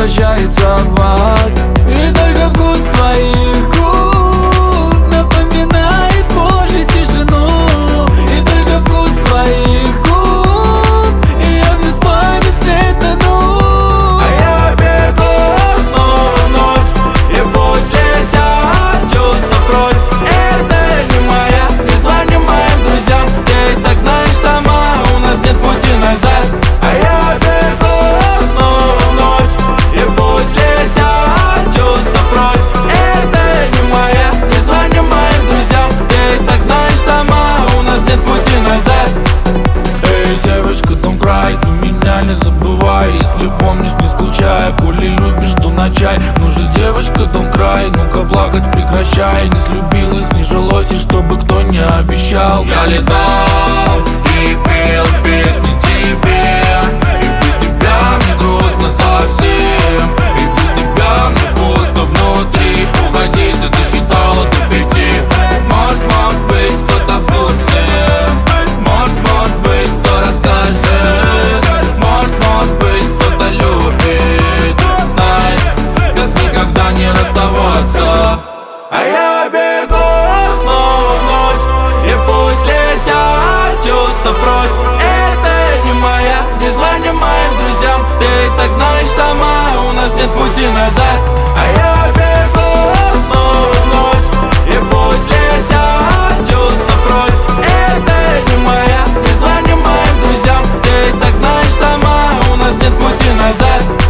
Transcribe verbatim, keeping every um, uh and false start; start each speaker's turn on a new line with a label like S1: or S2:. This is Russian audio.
S1: превращается в ад. И только вкус твоих губ напоминает Божью тишину. И только вкус твоих губ, и я в беспамятстве тону.
S2: А я бегу снова в ночь, и пусть летят чувства прочь. Это не моя, не звони моим друзьям, ты и так знаешь сама, у нас нет пути назад. А я бегу снова в ночь, и пусть летят чувства прочь. Это не моя, не звони моим друзьям, ты и так знаешь сама, у нас нет пути назад.
S3: Эй, девочка, don't cry, ты меня не забывай. Если помнишь, не скучай, коли любишь, то на чай. Ну же, девочка, don't cry, ну-ка плакать прекращай. Не слюбилась, не жилось, и чтобы кто не обещал.
S2: Я летал и пел песни тебе, и без тебя мне грустно совсем, и без тебя мне пусто внутри. Уходить ты досчитала до пяти. Может, может быть, кто-то в курсе, может, может быть, кто расскажет, может, может быть, кто-то любит, знает, как никогда не расставаться. А я бегу снова в ночь, и пусть летят чувства прочь. Это не моя, не звони моим друзьям, ты и так знаешь сама, у нас нет пути назад. А я бегу снова в ночь, и пусть летят чувства прочь. Это не моя, не звони моим друзьям, ты и так знаешь сама, у нас нет пути назад.